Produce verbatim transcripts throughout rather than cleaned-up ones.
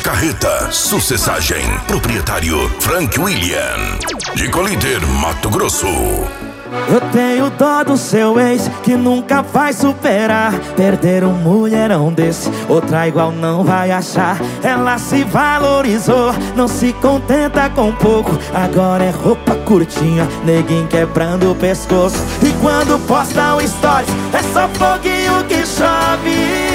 Carreta, Sucessagem, proprietário Frank William, de Colíder, Mato Grosso. Eu tenho dó do seu ex que nunca vai superar. Perder um mulherão desse, outra igual não vai achar. Ela se valorizou, não se contenta com pouco. Agora é roupa curtinha, neguinho quebrando o pescoço. E quando posta um story, é só foguinho que chove.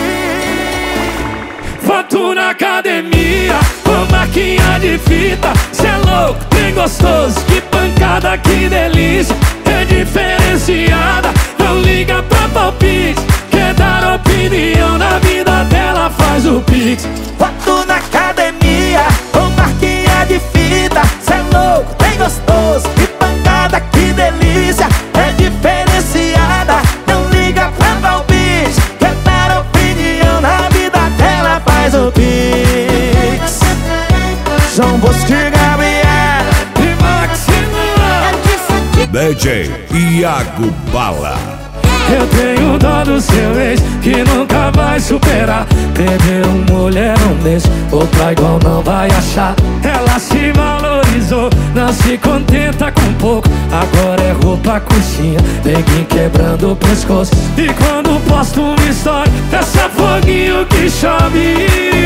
Foto na academia, com marquinha de fita. Cê é louco, bem gostoso, que pancada, que delícia. É diferenciada, não liga pra palpite. Quer dar opinião na vida dela, faz o pix. Foto na academia, com marquinha de fita. Cê é louco, bem gostoso, que pancada, que delícia. É diferenciada, não liga pra palpite. Quer dar opinião na vida dela, faz o pix. João Bosco e Gabriel E Maximiliano D J Iago Bala. Eu tenho dó do seu ex que nunca vai superar. Perder um mulherão desse, outra igual não vai achar. Ela se valorizou, não se contenta com pouco. Agora é roupa curtinha, neguinho quebrando o pescoço. E quando posto uma história, é só foguinho que chove.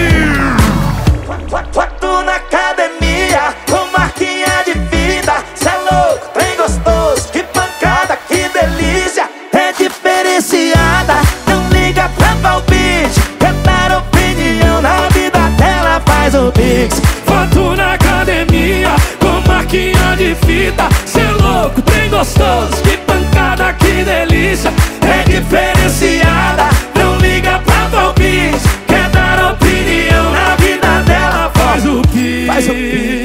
Foto na academia, com marquinha de vida. Cê é louco, bem gostoso, que pancada, que delícia. É diferenciada, não liga pra palpite. Quer dar opinião na vida dela, faz o pix. Foto na academia, com marquinha de fita. Cê é louco, bem gostoso, que pancada, que delícia. É diferenciada, não liga pra palpite. Quer dar opinião na vida dela, faz o pix. Faz o pix.